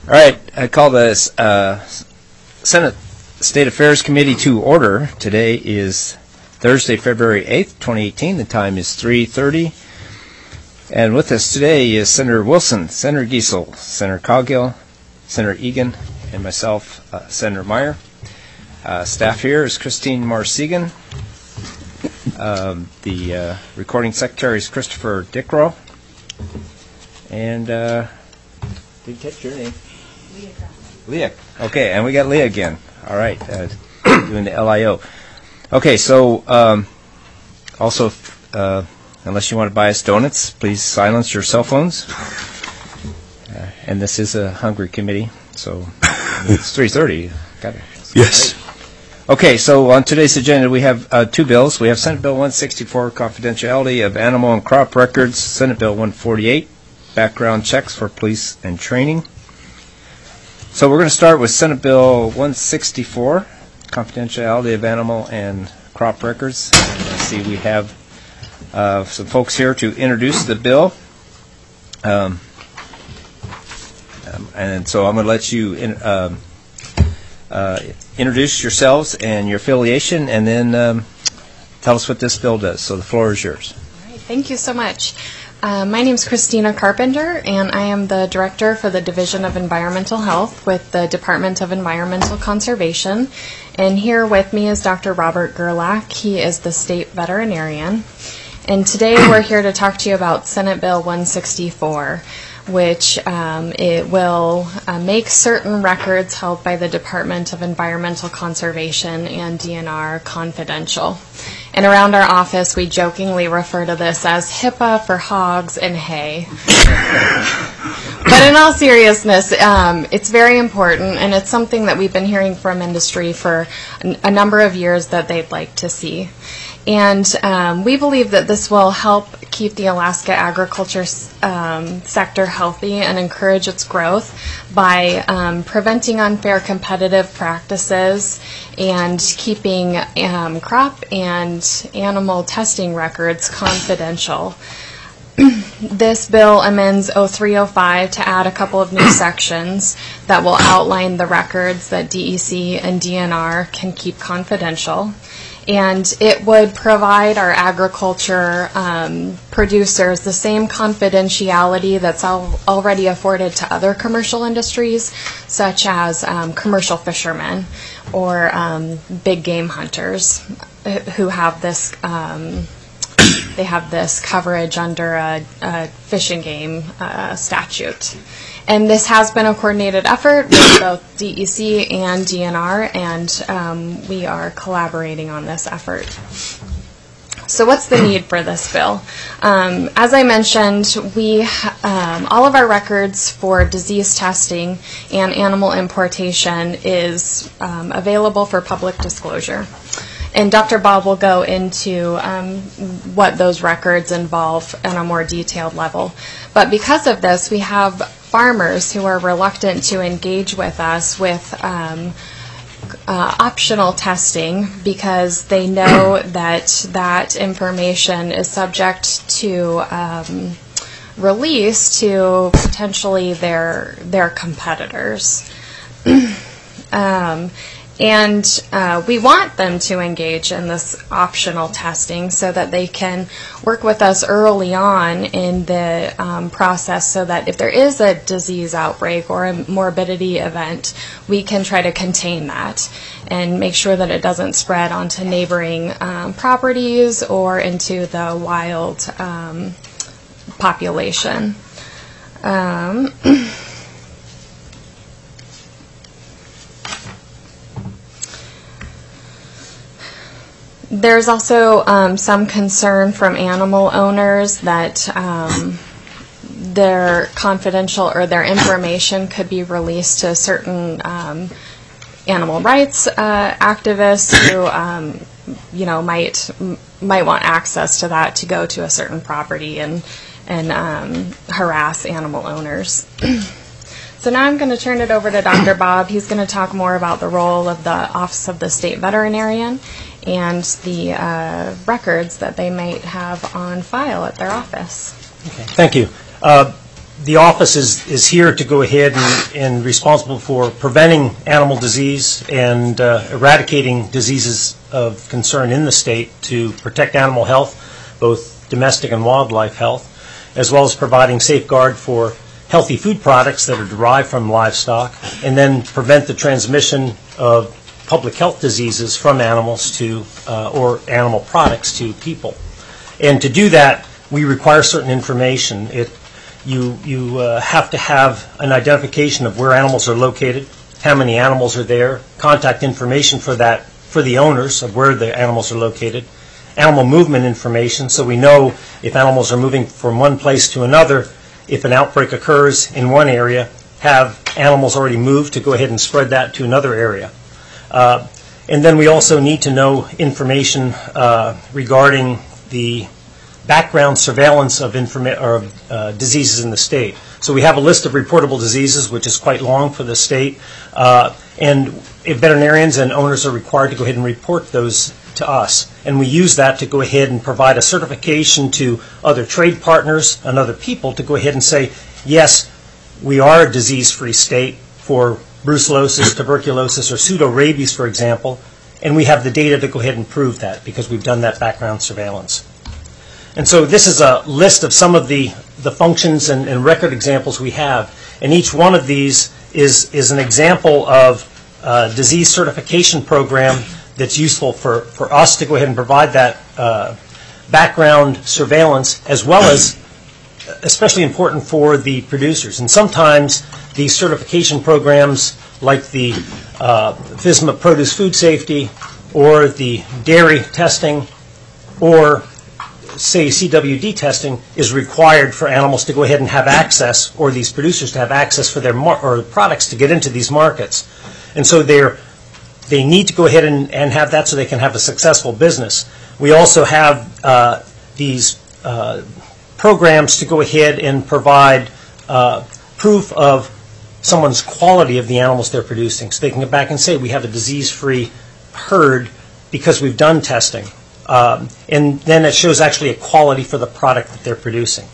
All right, I call the Senate State Affairs Committee to order. Today is Thursday, February 8th, 2018. The time is 3:30. And with us today is Senator Wilson, Senator Giesel, Senator Coghill, Senator Egan, and myself, Senator Meyer. Staff here is Christine Marsegan. The recording secretary is Christopher Dickrow. And didn't catch your name. Leah. Okay, and we got Leah again. All right, doing the LIO. Okay, so also, unless you want to buy us donuts, please silence your cell phones. And this is a hungry committee, so it's 3:30. Got it. Yes. Okay, so on today's agenda we have two bills. We have Senate Bill 164, Confidentiality of Animal and Crop Records, Senate Bill 148, Background Checks for Police and Training. So we're going to start with Senate Bill 164, Confidentiality of Animal and Crop Records. I see we have some folks here to introduce the bill. And so I'm going to let you introduce yourselves and your affiliation, and then tell us what this bill does. So the floor is yours. All right, thank you so much. My name is Christina Carpenter, and I am the Director for the Division of Environmental Health with the Department of Environmental Conservation. And here with me is Dr. Robert Gerlach. He is the State Veterinarian. And today we're here to talk to you about Senate Bill 164, which it will make certain records held by the Department of Environmental Conservation and DNR confidential. And around our office, we jokingly refer to this as HIPAA for hogs and hay. But in all seriousness, it's very important, and it's something that we've been hearing from industry for a number of years that they'd like to see. And we believe that this will help keep the Alaska agriculture sector healthy and encourage its growth by preventing unfair competitive practices and keeping crop and animal testing records confidential. This bill amends 0305 to add a couple of new sections that will outline the records that DEC and DNR can keep confidential. And it would provide our agriculture producers the same confidentiality that's already afforded to other commercial industries, such as commercial fishermen or big game hunters who have this. They have this coverage under a fish and game statute. And this has been a coordinated effort with both DEC and DNR, and we are collaborating on this effort. So what's the need for this bill? As I mentioned, all of our records for disease testing and animal importation is available for public disclosure. And Dr. Bob will go into what those records involve on a more detailed level. But because of this, we have farmers who are reluctant to engage with us with optional testing because they know that that information is subject to release to potentially their competitors. And we want them to engage in this optional testing so that they can work with us early on in the process so that if there is a disease outbreak or a morbidity event, we can try to contain that and make sure that it doesn't spread onto neighboring properties or into the wild population. There's also some concern from animal owners that their confidential or their information could be released to certain animal rights activists who, might want access to that to go to a certain property and harass animal owners. So now I'm going to turn it over to Dr. Bob. He's going to talk more about the role of the Office of the State Veterinarian and the records that they might have on file at their office. Okay, thank you. the office is here to go ahead and responsible for preventing animal disease and eradicating diseases of concern in the state to protect animal health, both domestic and wildlife health, as well as providing safeguard for healthy food products that are derived from livestock, and then prevent the transmission of public health diseases from animals to or animal products to people. And to do that, we require certain information. You have to have an identification of where animals are located, how many animals are there, contact information for the owners of where the animals are located, animal movement information so we know if animals are moving from one place to another. If an outbreak occurs in one area, have animals already moved to go ahead and spread that to another area. And then we also need to know information regarding the background surveillance of diseases in the state. So we have a list of reportable diseases, which is quite long for the state, and veterinarians and owners are required to go ahead and report those to us. And we use that to go ahead and provide a certification to other trade partners and other people to go ahead and say, yes, we are a disease-free state for brucellosis, tuberculosis, or pseudorabies, for example, and we have the data to go ahead and prove that because we've done that background surveillance. And so this is a list of some of the functions and record examples we have. And each one of these is an example of a disease certification program that's useful for us to go ahead and provide that background surveillance, as well as especially important for the producers. And sometimes these certification programs, like the FSMA Produce Food Safety, or the dairy testing, or say CWD testing, is required for animals to go ahead and have access, or these producers to have access for their or products to get into these markets. And so they need to go ahead and have that so they can have a successful business. We also have these programs to go ahead and provide proof of someone's quality of the animals they're producing. So they can go back and say, we have a disease-free herd because we've done testing. And then it shows actually a quality for the product that they're producing.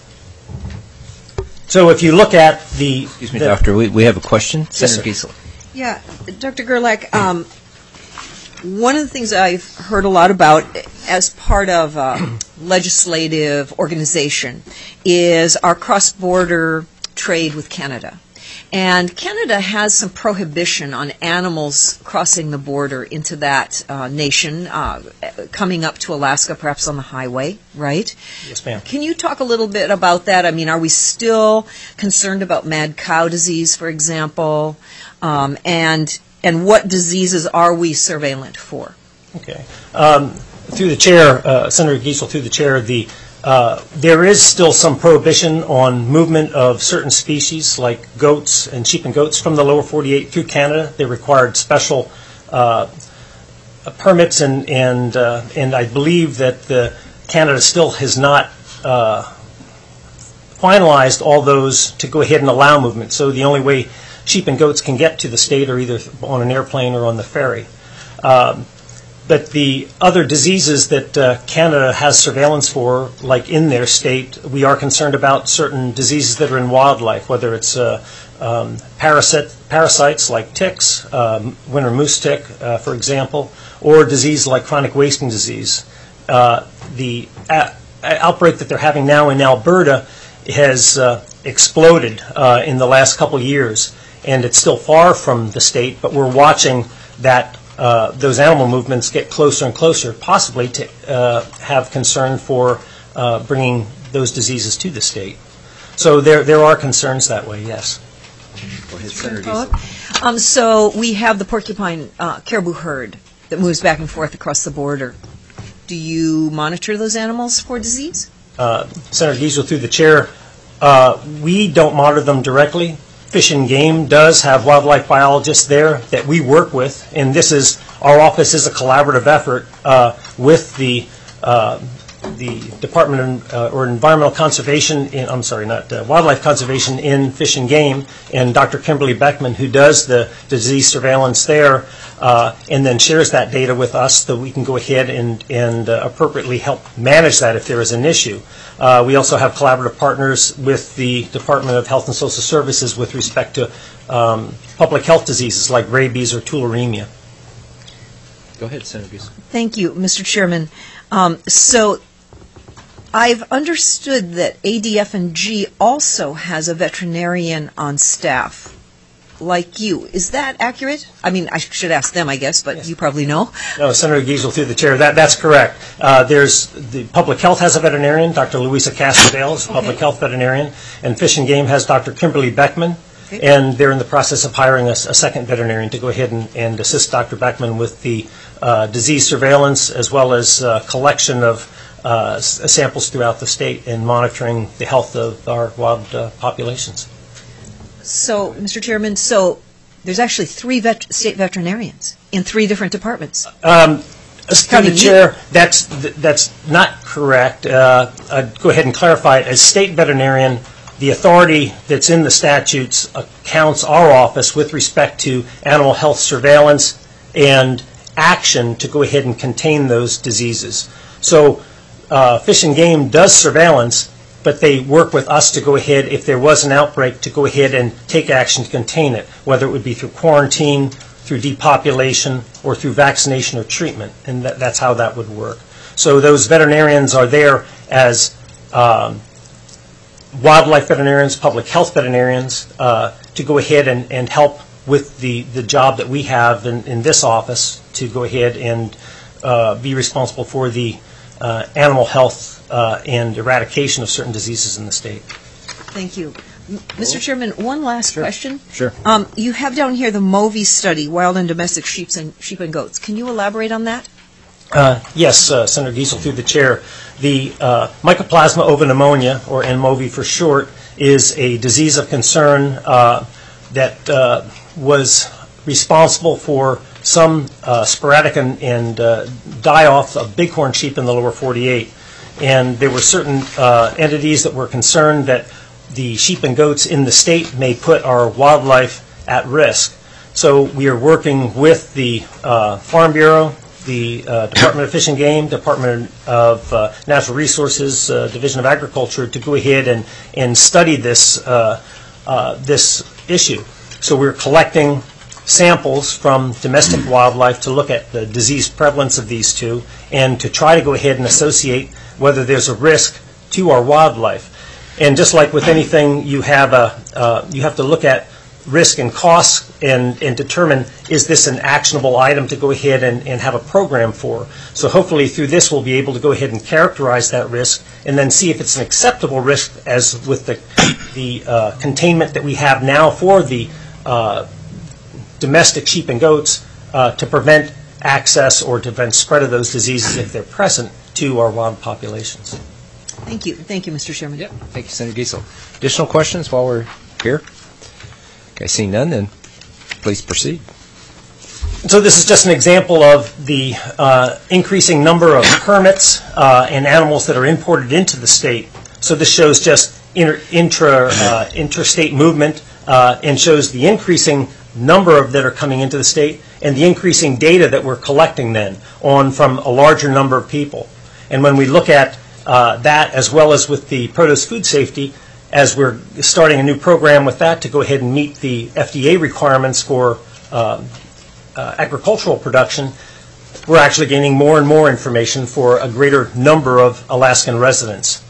So if you look at the... Excuse me, Doctor, we have a question. Yes, Senator sir. Giesel. Yeah, Dr. Gerlach, one of the things I've heard a lot about as part of legislative organization is our cross-border trade with Canada. And Canada has some prohibition on animals crossing the border into that nation, coming up to Alaska, perhaps on the highway, right? Yes, ma'am. Can you talk a little bit about that? I mean, are we still concerned about mad cow disease, for example? And what diseases are we surveillant for? Okay. Through the chair, Senator Giesel, through the chair, there is still some prohibition on movement of certain species like goats and sheep and goats from the lower 48 through Canada. They required special permits, and I believe that Canada still has not finalized all those to go ahead and allow movement. So the only way sheep and goats can get to the state are either on an airplane or on the ferry. But the other diseases that Canada has surveillance for, like in their state, we are concerned about certain diseases that are in wildlife, whether it's parasites like ticks, winter moose tick, for example, or disease like chronic wasting disease. The outbreak that they're having now in Alberta has exploded in the last couple years, and it's still far from the state, but we're watching that those animal movements get closer and closer, possibly to have concern for bringing those diseases to the state. So there are concerns that way, yes. Go ahead, Senator Giesel. So we have the porcupine caribou herd that moves back and forth across the border. Do you monitor those animals for disease? Senator Giesel, through the chair, we don't monitor them directly. Fish and Game does have wildlife biologists there that we work with, and our office is a collaborative effort with the Department of, or Environmental Conservation in, I'm sorry, not Wildlife Conservation in Fish and Game, and Dr. Kimberly Beckman, who does the disease surveillance there, and then shares that data with us so we can go ahead and appropriately help manage that if there is an issue. We also have collaborative partners with the Department of Health and Social Services with respect to public health diseases like rabies or tularemia. Go ahead, Senator Giesel. Thank you, Mr. Chairman. So I've understood that ADF&G also has a veterinarian on staff, like you. Is that accurate? I mean, I should ask them, I guess, but Yes. you probably know. No, Senator Giesel through the chair. That's correct. There's the Public Health has a veterinarian, Dr. Louisa Castrodale is a public health veterinarian, and Fish and Game has Dr. Kimberly Beckman, and they're in the process of hiring a second veterinarian to go ahead and assist Dr. Beckman with the disease surveillance as well as collection of samples throughout the state and monitoring the health of our wild populations. So, Mr. Chairman, so there's actually three state veterinarians in three different departments. Through Counting the you. chair, that's not correct. I'd go ahead and clarify it. As state veterinarian, the authority that's in the statutes accounts our office with respect to animal health surveillance and action to go ahead and contain those diseases. So Fish and Game does surveillance, but they work with us to go ahead, if there was an outbreak, to go ahead and take action to contain it, whether it would be through quarantine, through depopulation, or through vaccination or treatment, and that's how that would work. So those veterinarians are there as wildlife veterinarians, public health veterinarians, to go ahead and help with the job that we have in this office to go ahead and be responsible for the animal health and eradication of certain diseases in the state. Thank you. Mr. Chairman, one last question. Sure. You have down here the MOVI study, Wild and Domestic Sheep and Goats. Can you elaborate on that? Yes, Senator Giesel, through the chair. The Mycoplasma ovipneumonia, or MOVI for short, is a disease of concern that was responsible for some sporadic and die-off of bighorn sheep in the lower 48. And there were certain entities that were concerned that the sheep and goats in the state may put our wildlife at risk. So we are working with the Farm Bureau, the Department of Fish and Game, Department of Natural Resources, Division of Agriculture to go ahead and study this issue. So we're collecting samples from domestic wildlife to look at the disease prevalence of these two and to try to go ahead and associate whether there's a risk to our wildlife. And just like with anything, you have to look at risk and costs and determine, is this an actionable item to go ahead and have a program for. So hopefully through this we'll be able to go ahead and characterize that risk and then see if it's an acceptable risk, as with the containment that we have now for the domestic sheep and goats to prevent access or to prevent spread of those diseases if they're present to our wild populations. Thank you. Thank you, Mr. Chairman. Yep. Thank you, Senator Giesel. Additional questions while we're here? Okay, seeing none, then please proceed. So this is just an example of the increasing number of permits and animals that are imported into the state. So this shows just interstate movement and shows the increasing number of that are coming into the state and the increasing data that we're collecting then on from a larger number of people. And when we look at that, as well as with the produce food safety, as we're starting a new program with that to go ahead and meet the FDA requirements for agricultural production, we're actually gaining more and more information for a greater number of Alaskan residents.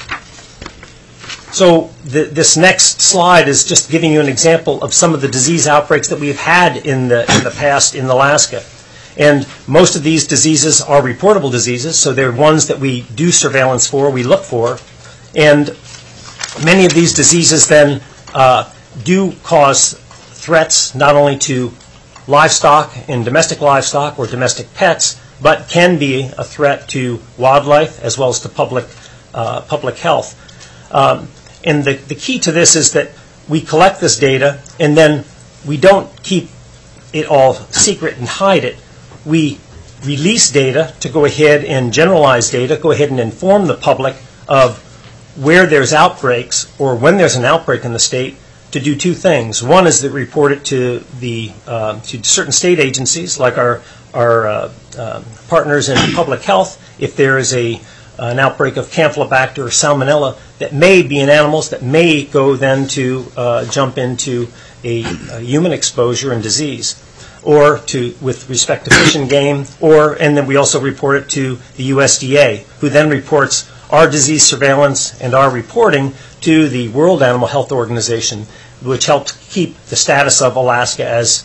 So this next slide is just giving you an example of some of the disease outbreaks that we've had in the past in Alaska. And most of these diseases are reportable diseases, so they're ones that we do surveillance for, we look for. And many of these diseases then do cause threats not only to livestock and domestic livestock or domestic pets, but can be a threat to wildlife as well as to public health. And the key to this is that we collect this data and then we don't keep it all secret and hide it. We release data to go ahead and generalize data, go ahead and inform the public of where there's outbreaks or when there's an outbreak in the state, to do two things. One is to report it to to certain state agencies, like our partners in public health, if there is an outbreak of Campylobacter or Salmonella that may be in animals that may go then to jump into a human exposure and disease, or with respect to fish and game, and then we also report it to the USDA, who then reports our disease surveillance and our reporting to the World Animal Health Organization, which helps keep the status of Alaska as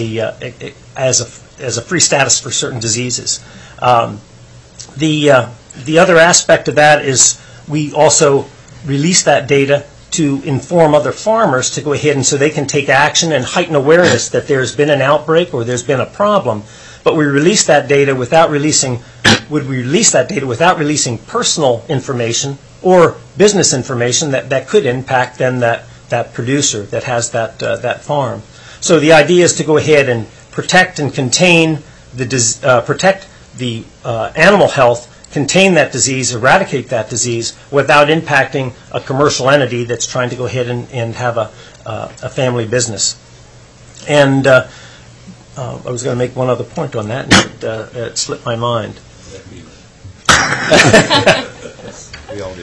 a free status for certain diseases. The other aspect of that is we also release that data to inform other farmers to go ahead and so they can take action and heighten awareness that there's been an outbreak or there's been a problem. But we release that data without releasing personal information or business information that could impact then that producer that has that farm. So the idea is to go ahead and protect and contain protect the animal health, contain that disease, eradicate that disease without impacting a commercial entity that's trying to go ahead and have a family business. And I was going to make one other point on that, and it slipped my mind. We all do.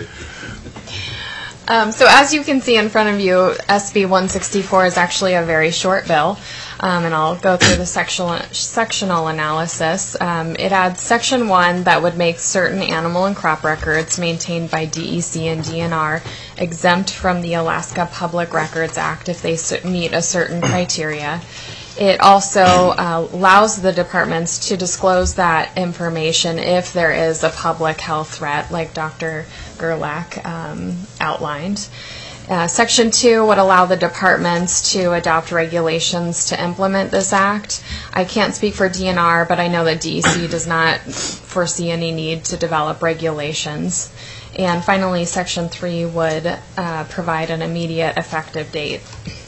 So as you can see in front of you, SB 164 is actually a very short bill, and I'll go through the sectional analysis. It adds Section 1 that would make certain animal and crop records maintained by DEC and DNR exempt from the Alaska Public Records Act if they meet a certain criteria. It also allows the departments to disclose that information if there is a public health threat, like Dr. Gerlach outlined. Section 2 would allow the departments to adopt regulations to implement this act. I can't speak for DNR, but I know that DEC does not foresee any need to develop regulations. And finally, Section 3 would provide an immediate effective date.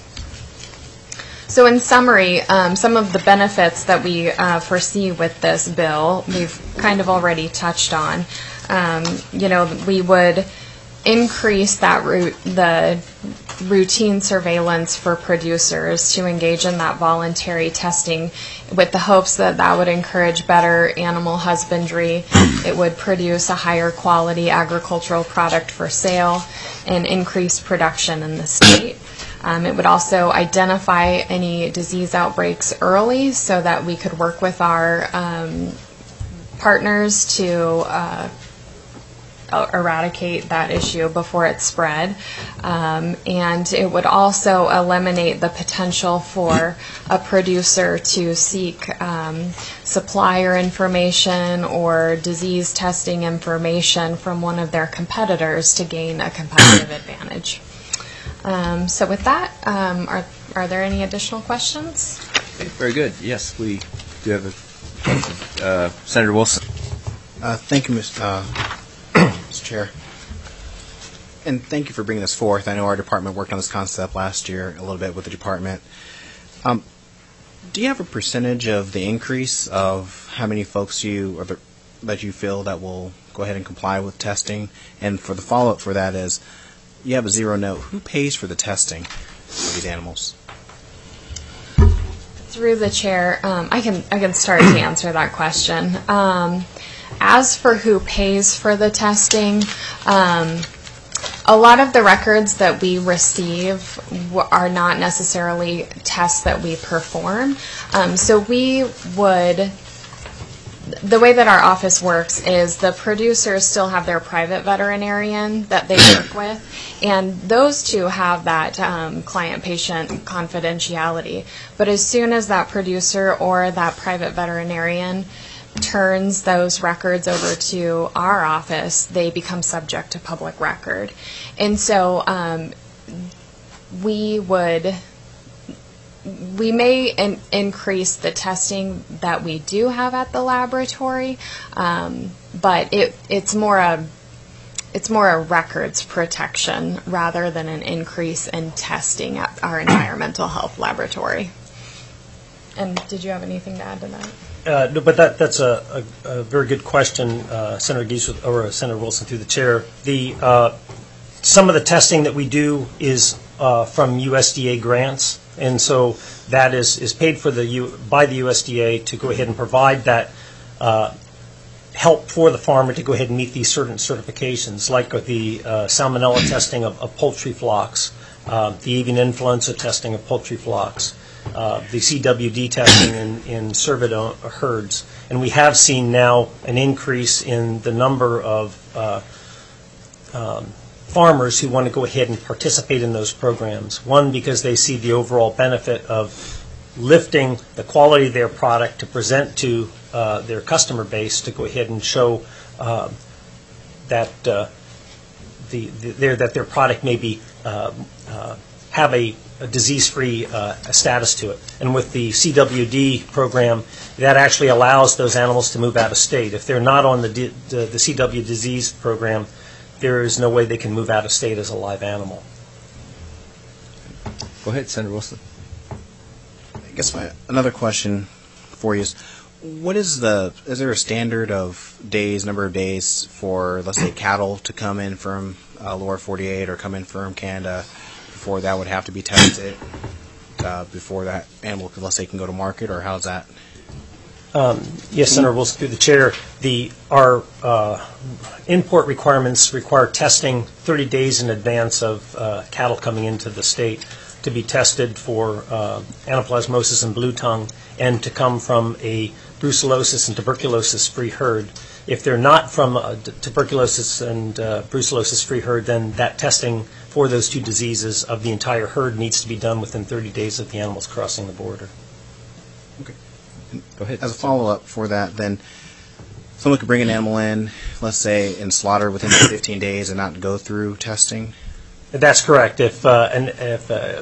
So in summary, some of the benefits that we foresee with this bill, we've kind of already touched on. We would increase the routine surveillance for producers to engage in that voluntary testing with the hopes that would encourage better animal husbandry. It would produce a higher quality agricultural product for sale and increase production in the state. It would also identify any disease outbreaks early so that we could work with our partners to eradicate that issue before it spread. And it would also eliminate the potential for a producer to seek supplier information or disease testing information from one of their competitors to gain a competitive advantage. So with that, are there any additional questions? Okay, very good. Yes, we do have a question. Senator Wilson. Thank you, Mr. Chair. And thank you for bringing this forth. I know our department worked on this concept last year a little bit with the department. Do you have a percentage of the increase of how many folks that you feel that will go ahead and comply with testing? And for the follow-up for that is, you have a zero note. Who pays for the testing of these animals? Through the chair, I can start to answer that question. As for who pays for the testing, a lot of the records that we receive are not necessarily tests that we perform. So the way that our office works is the producers still have their private veterinarian that they work with, and those two have that client-patient confidentiality. But as soon as that producer or that private veterinarian turns those records over to our office, they become subject to public record. And so we may increase the testing that we do have at the laboratory, but it's more a records protection rather than an increase in testing at our environmental health laboratory. And did you have anything to add to that? No, but that's a very good question, Senator Gies, or Senator Wilson, through the chair. Some of the testing that we do is from USDA grants, and so that is paid for by the USDA to go ahead and provide that help for the farmer to go ahead and meet these certain certifications, like the salmonella testing of poultry flocks, the avian influenza testing of poultry flocks, the CWD testing in cervid herds. And we have seen now an increase in the number of farmers who want to go ahead and participate in those programs. One, because they see the overall benefit of lifting the quality of their product to present to their customer base, to go ahead and show that their product may be have a disease-free status to it. And with the CWD program, that actually allows those animals to move out of state. If they're not on the CW disease program, there is no way they can move out of state as a live animal. Go ahead, Senator Wilson. I guess another question for you is, is there a standard of days, number of days for, let's say, cattle to come in from lower 48 or come in from Canada before that would have to be tested, before that animal, let's say, can go to market, or how's that? Yes, Senator Wilson, through the chair. Our import requirements require testing 30 days in advance of cattle coming into the state to be tested for anaplasmosis and blue tongue, and to come from a brucellosis and tuberculosis-free herd. If they're not from a tuberculosis and brucellosis-free herd, then that testing for those two diseases of the entire herd needs to be done within 30 days of the animals crossing the border. Okay. Go ahead. As a follow-up for that, then, someone could bring an animal in, let's say, and slaughter within 15 days and not go through testing? That's correct. If a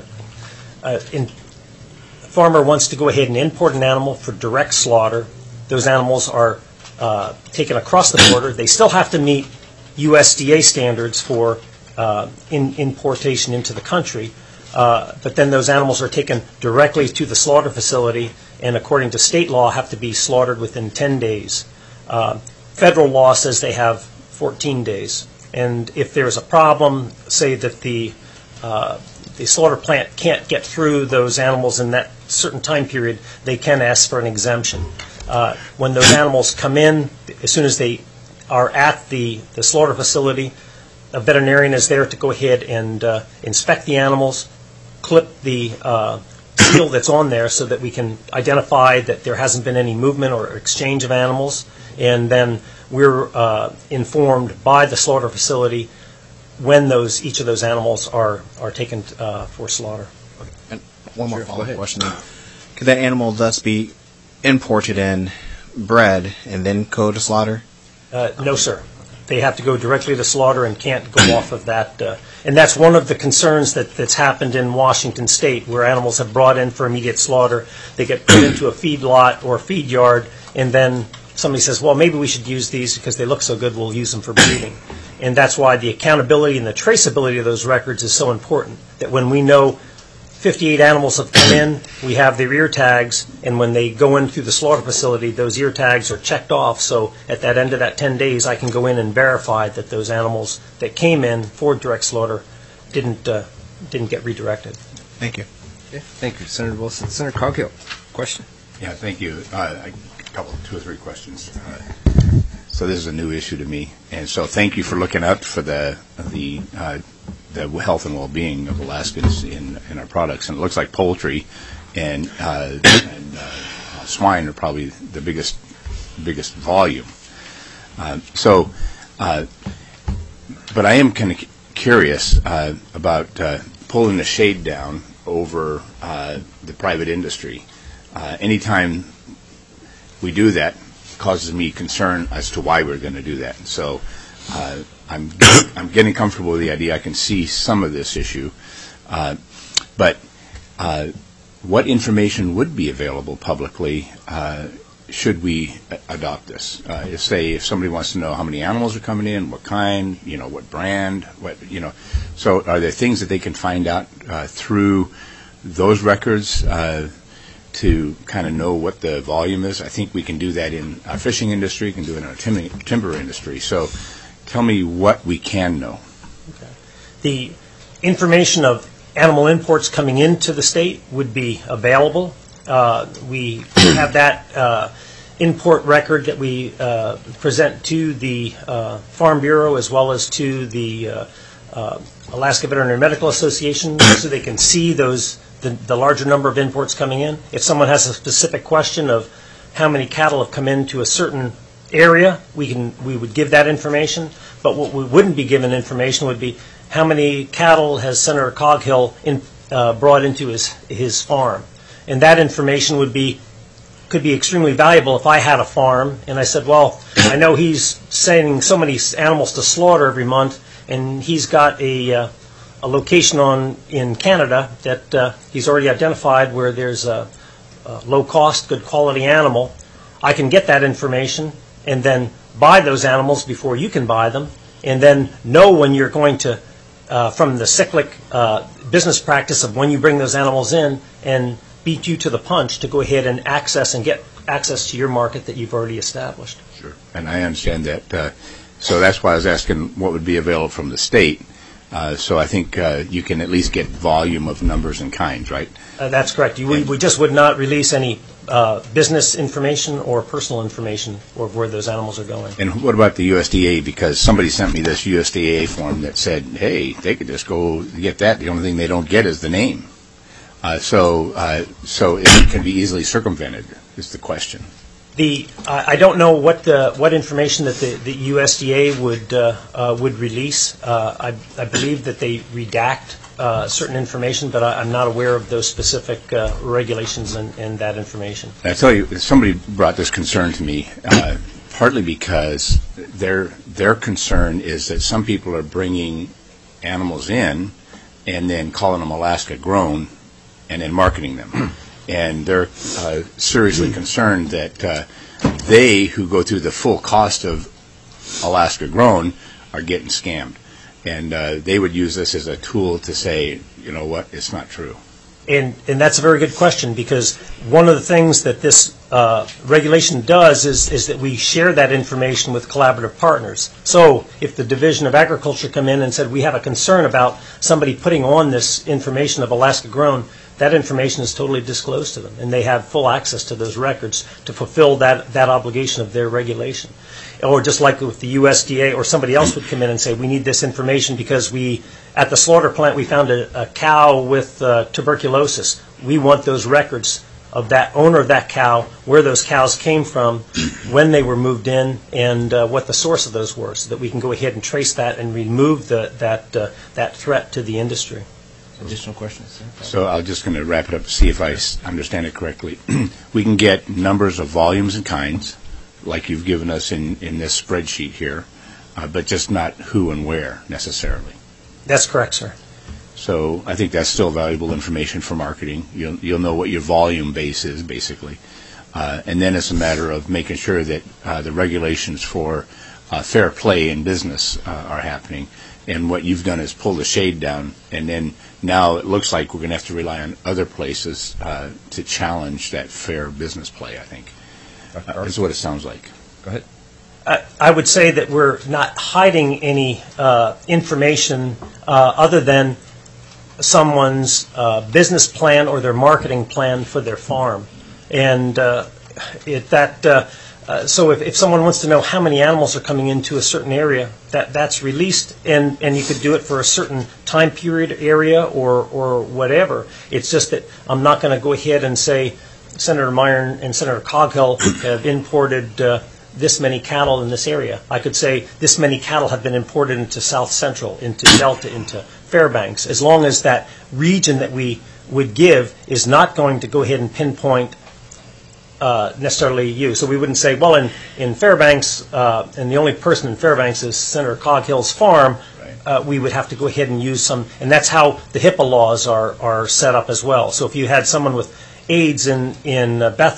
farmer wants to go ahead and import an animal for direct slaughter, those animals are taken across the border. They still have to meet USDA standards for importation into the country, but then those animals are taken directly to the slaughter facility, and according to state law have to be slaughtered within 10 days. Federal law says they have 14 days. And if there's a problem, say that the slaughter plant can't get through those animals in that certain time period, they can ask for an exemption. When those animals come in, as soon as they are at the slaughter facility, a veterinarian is there to go ahead and inspect the animals, clip the seal that's on there so that we can identify that there hasn't been any movement or exchange of animals, and then we're informed by the slaughter facility when each of those animals are taken for slaughter. Okay. And one more follow-up question. Could that animal thus be imported and bred and then go to slaughter? No, sir. They have to go directly to slaughter and can't go off of that. And that's one of the concerns that's happened in Washington State, where animals have brought in for immediate slaughter. They get put into a feed lot or feed yard, and then somebody says, well, maybe we should use these because they look so good, we'll use them for breeding. And that's why the accountability and the traceability of those records is so important, that when we know 58 animals have come in, we have their ear tags, and when they go in through the slaughter facility, those ear tags are checked off, so at that end of that 10 days, I can go in and verify that those animals that came in for direct slaughter didn't get redirected. Thank you. Okay. Thank you, Senator Wilson. Senator Coghill, question? Yeah, thank you. Two or three questions. So this is a new issue to me, and so thank you for looking out for the health and well-being of Alaskans in our products. And it looks like poultry and swine are probably the biggest volume. But I am kind of curious about pulling the shade down over the private industry. Anytime we do that, causes me concern as to why we're going to do that. So I'm getting comfortable with the idea. I can see some of this issue, but what information would be available publicly should we adopt this? If somebody wants to know how many animals are coming in, what kind, what brand, So are there things that they can find out through those records to kind of know what the volume is. I think we can do that in our fishing industry, can do it in our timber industry. So tell me what we can know. Okay. The information of animal imports coming into the state would be available. We have that import record that we present to the Farm Bureau as well as to the Alaska Veterinary Medical Association so they can see the larger number of imports coming in. If someone has a specific question of how many cattle have come into a certain area, we would give that information. But what we wouldn't be given information would be how many cattle has Senator Coghill brought into his farm. And that information could be extremely valuable if I had a farm and I said, well, I know he's sending so many animals to slaughter every month, and he's got a location in Canada that he's already identified where there's a low-cost, good-quality animal. I can get that information and then buy those animals before you can buy them, and then know when you're going to, from the cyclic business practice of when you bring those animals in, and beat you to the punch to go ahead and get access to your market that you've already established. Sure, and I understand that. So that's why I was asking what would be available from the state. So I think you can at least get volume of numbers and kinds, right? That's correct. We just would not release any business information or personal information of where those animals are going. And what about the USDA? Because somebody sent me this USDA form that said, hey, they could just go get that. The only thing they don't get is the name. So it can be easily circumvented, is the question. I don't know what information that the USDA would release. I believe that they redact certain information, but I'm not aware of those specific regulations and that information. I tell you, somebody brought this concern to me, partly because their concern is that some people are bringing animals in and then calling them Alaska grown and then marketing them. And they're seriously concerned that they, who go through the full cost of Alaska grown, are getting scammed. And they would use this as a tool to say, you know what, it's not true. And that's a very good question, because one of the things that this regulation does is that we share that information with collaborative partners. So if the Division of Agriculture come in and said, we have a concern about somebody putting on this information of Alaska grown, that information is totally disclosed to them, and they have full access to those records to fulfill that obligation of their regulation. Or just like with the USDA, or somebody else would come in and say, we need this information because at the slaughter plant we found a cow with tuberculosis. We want those records of that owner of that cow, where those cows came from, when they were moved in, and what the source of those were, so that we can go ahead and trace that and remove that threat to the industry. Additional questions? So I'm just going to wrap it up to see if I understand it correctly. We can get numbers of volumes and kinds, like you've given us in this spreadsheet here, but just not who and where necessarily. That's correct, sir. So I think that's still valuable information for marketing. You'll know what your volume base is, basically. And then it's a matter of making sure that the regulations for fair play in business are happening. And what you've done is pull the shade down, and then now it looks like we're going to have to rely on other places to challenge that fair business play, I think. Is what it sounds like. Go ahead. I would say that we're not hiding any information other than someone's business plan or their marketing plan for their farm. And so if someone wants to know how many animals are coming into a certain area, that's released, and you could do it for a certain time period, area, or whatever. It's just that I'm not going to go ahead and say Senator Meyer and Senator Coghill have imported this many cattle in this area. I could say this many cattle have been imported into South Central, into Delta, into Fairbanks, as long as that region that we would give is not going to go ahead and pinpoint necessarily you. So we wouldn't say, well, in Fairbanks, and the only person in Fairbanks is Senator Coghill's farm. Right. We would have to go ahead and use some, and that's how the HIPAA laws are set up as well. So if you had someone with AIDS in Bethel,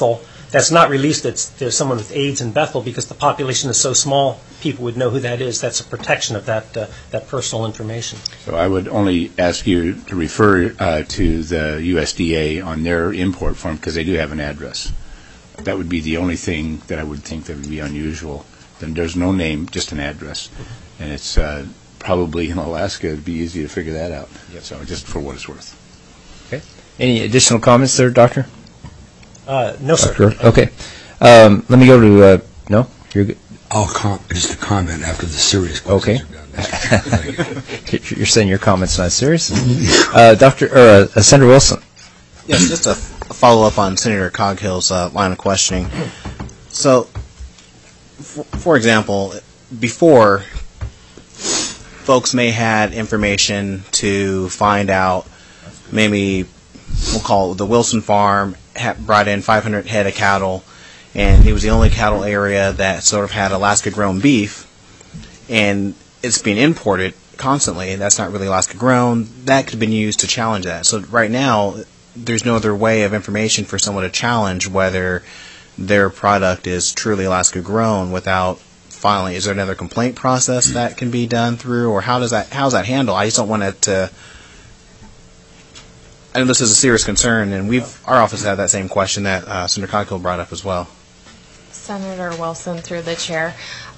that's not released that there's someone with AIDS in Bethel because the population is so small, people would know who that is. That's a protection of that personal information. So I would only ask you to refer to the USDA on their import form because they do have an address. That would be the only thing that I would think that would be unusual. Then there's no name, just an address. And it's probably in Alaska, it'd be easy to figure that out. Yep. So just for what it's worth. Okay. Any additional comments there, Doctor? No, sir. Doctor? Okay. Let me go to, no? You're good. Just a comment after the serious questions Okay. are done. You're saying your comment's not serious? Senator Wilson. Yes, just a follow-up on Senator Coghill's line of questioning. So, for example, before, folks may had information to find out, maybe we'll call it the Wilson farm brought in 500 head of cattle, and it was the only cattle area that sort of had Alaska-grown beef, and it's being imported constantly, and that's not really Alaska-grown. That could have been used to challenge that. So right now, there's no other way of information for someone to challenge whether their product is truly Alaska-grown without filing. Is there another complaint process that can be done through, or how's that handled? I just don't want it to. I know this is a serious concern, and our office had that same question that Senator Coghill brought up as well. Senator Wilson, through the chair.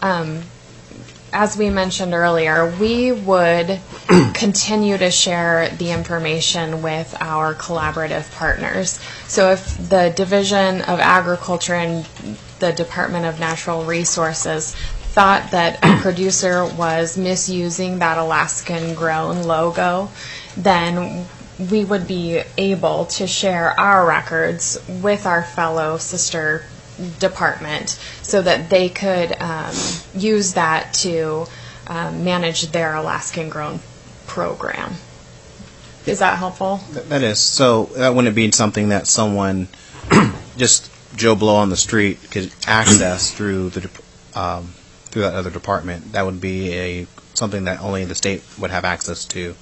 As we mentioned earlier, we would continue to share the information with our collaborative partners. So if the Division of Agriculture and the Department of Natural Resources thought that a producer was misusing that Alaskan-grown logo, then we would be able to share our records with our fellow sister department so that they could use that to manage their Alaskan-grown program. Is that helpful? That is. So that wouldn't be something that someone, just Joe Blow on the street, could access through that other department. That would be something that only the state would have access to.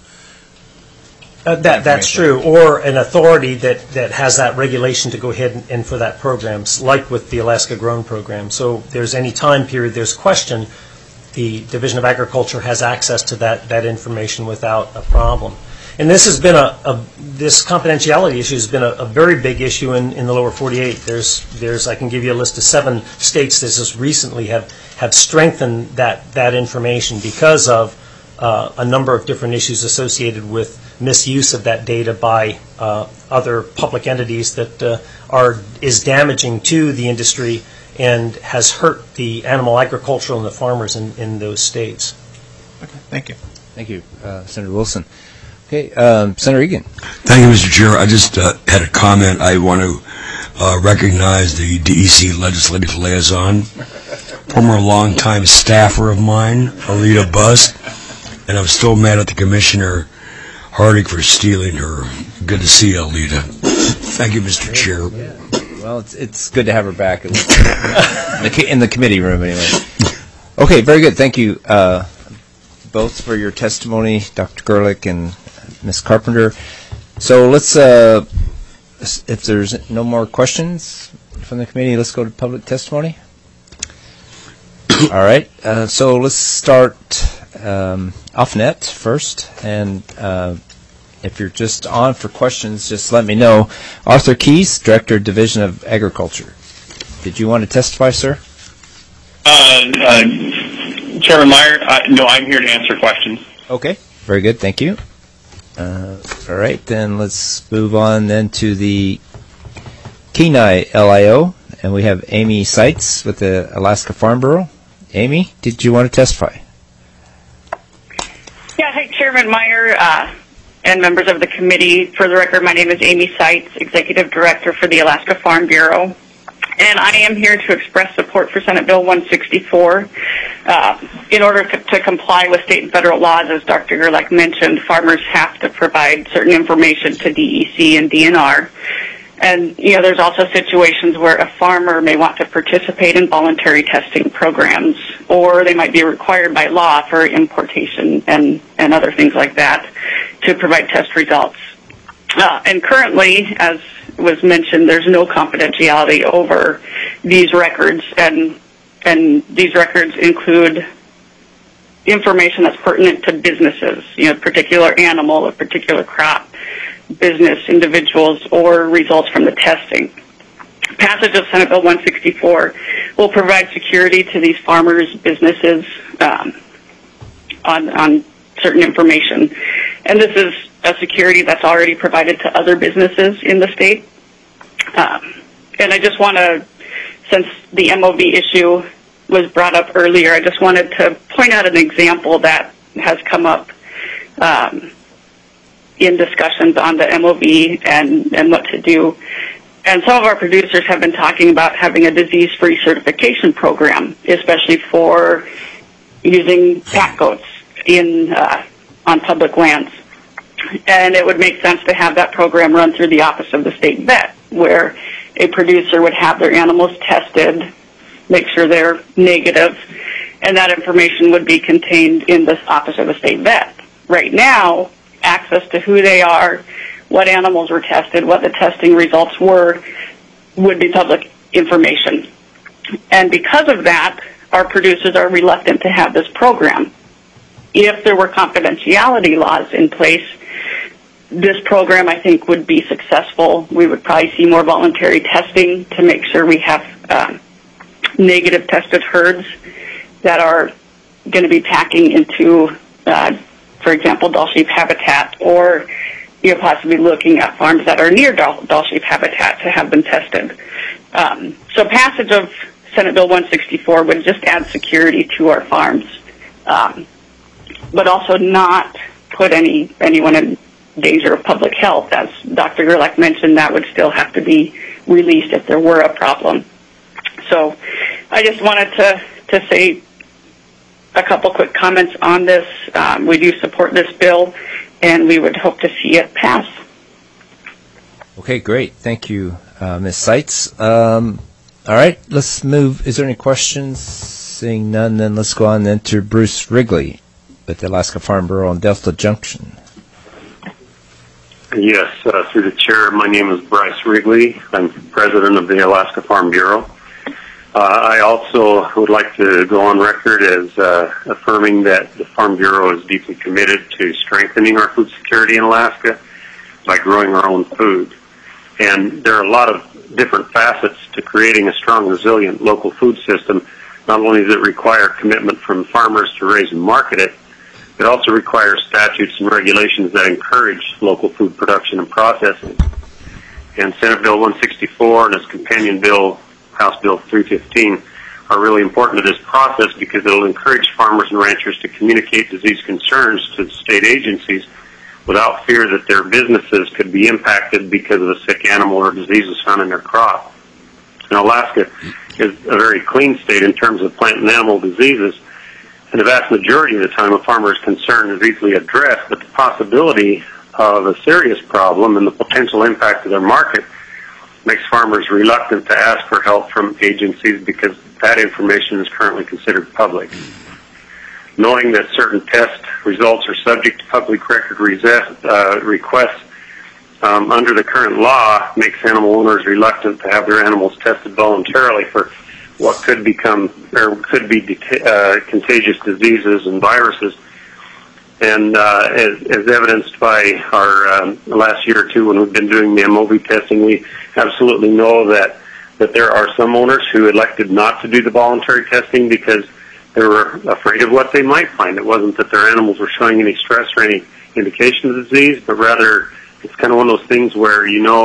That's true, or an authority that has that regulation to go ahead and for that program, like with the Alaska Grown program. So there's any time period there's question, the Division of Agriculture has access to that information without a problem. And this has been this confidentiality issue has been a very big issue in the lower 48. There's I can give you a list of 7 states that just recently have strengthened that information because of a number of different issues associated with misuse of that data by other public entities that is damaging to the industry and has hurt the animal agricultural and the farmers in those states. Okay, thank you. Thank you, Senator Wilson. Okay, Senator Egan. Thank you, Mr. Chair. I just had a comment. I want to recognize the DEC legislative liaison, former longtime staffer of mine, Alita Bust, and I'm still mad at the Commissioner Hardig for stealing her. Good to see you, Alita. Thank you, Mr. Chair. Yeah. Well, it's good to have her back in the committee room, anyway. Okay, very good. Thank you both for your testimony, Dr. Gerlich and Ms. Carpenter. So let's, if there's no more questions from the committee, let's go to public testimony. All right. So let's start off net first, and if you're just on for questions, just let me know. Arthur Keys, Director, Division of Agriculture. Did you want to testify, sir? Chairman Meyer, no, I'm here to answer questions. Okay, very good, thank you. All right, then let's move on then to the Kenai LIO, and we have Amy Seitz with the Alaska Farm Bureau. Amy, did you want to testify? Yeah, hi, Chairman Meyer and members of the committee. For the record, my name is Amy Seitz, Executive Director for the Alaska Farm Bureau. And I am here to express support for Senate Bill 164. In order to comply with state and federal laws, as Dr. Gerlich mentioned, farmers have to provide certain information to DEC and DNR. And, there's also situations where a farmer may want to participate in voluntary testing programs, or they might be required by law for importation and other things like that to provide test results. And currently, as was mentioned, there's no confidentiality over these records, and these records include information that's pertinent to businesses, a particular animal, a particular crop, business, individuals, or results from the testing. Passage of Senate Bill 164 will provide security to these farmers' businesses on certain information. And this is a security that's already provided to other businesses in the state. And I just want to, since the MOV issue was brought up earlier, I just wanted to point out an example that has come up in discussions on the MOV and what to do. And some of our producers have been talking about having a disease-free certification program, especially for using pack goats on public lands. And it would make sense to have that program run through the Office of the State Vet, where a producer would have their animals tested, make sure they're negative, and that information would be contained in the Office of the State Vet. Right now, access to who they are, what animals were tested, what the testing results were, would be public information. And because of that, our producers are reluctant to have this program. If there were confidentiality laws in place, this program, I think, would be successful. We would probably see more voluntary testing to make sure we have negative tested herds that are going to be packing into, for example, Dall sheep habitat, or possibly looking at farms that are near Dall sheep habitat to have them tested. So passage of Senate Bill 164 would just add security to our farms, but also not put anyone in danger of public health. As Dr. Gerlach mentioned, that would still have to be released if there were a problem. So I just wanted to say a couple quick comments on this. We do support this bill, and we would hope to see it pass. Okay, great. Thank you, Ms. Seitz. All right, let's move. Is there any questions? Seeing none, then let's go on then to Bruce Wrigley with the Alaska Farm Bureau on Delta Junction. Yes, through the chair, my name is Bryce Wrigley. I'm president of the Alaska Farm Bureau. I also would like to go on record as affirming that the Farm Bureau is deeply committed to strengthening our food security in Alaska by growing our own food. And there are a lot of different facets to creating a strong, resilient local food system. Not only does it require commitment from farmers to raise and market it, it also requires statutes and regulations that encourage local food production and processing. And Senate Bill 164 and its companion bill, House Bill 315, are really important to this process because it will encourage farmers and ranchers to communicate disease concerns to state agencies without fear that their businesses could be impacted because of a sick animal or diseases found in their crop. Now, Alaska is a very clean state in terms of plant and animal diseases, and the vast majority of the time a farmer's concern is easily addressed, but the possibility of a serious problem and the potential impact of their market makes farmers reluctant to ask for help from agencies because that information is currently considered public. Knowing that certain test results are subject to public record requests under the current law makes animal owners reluctant to have their animals tested voluntarily for what could become or could be contagious diseases and viruses. And as evidenced by our last year or two when we've been doing the MOV testing, we absolutely know that there are some owners who elected not to do the voluntary testing because they were afraid of what they might find. It wasn't that their animals were showing any stress or any indication of disease, but rather it's kind of one of those things where,